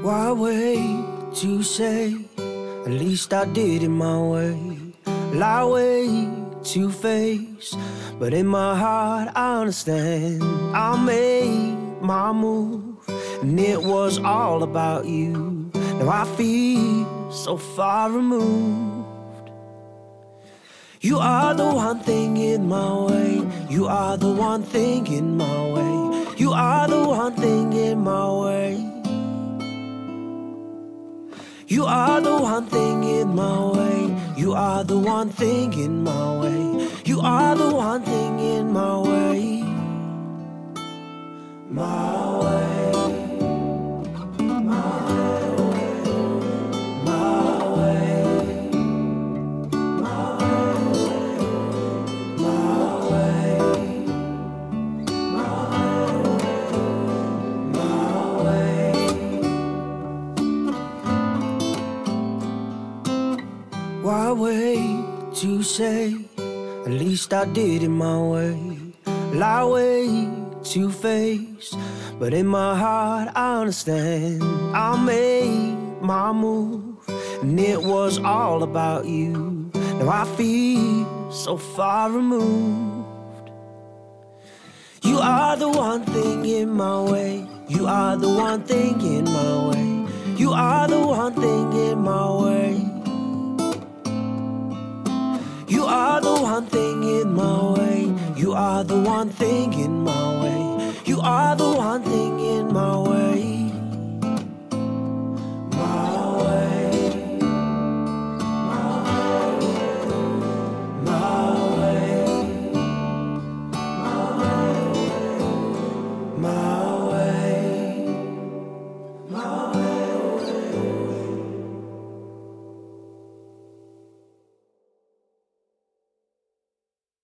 Why wait to say? At least I did it my way. Lie way to face, but in my heart I understand. I made my move, and it was all about you. Now I feel so far removed. You are the one thing in my way. You are the one thing in my way. You are the one thing in my way. You are the one thing in my way. You are the one thing in my way. You are the one thing in my way. My way. My way. My way. My way. My way. Why wait to say? At least I did it my way. Lie way to face, but in my heart I understand. I made my move, and it was all about you. Now I feel so far removed. You are the one thing in my way. You are the one thing in my way. You are the one thing in my way. You are the one thing in my way. You are the one thing in my way. You are the one thing in my way.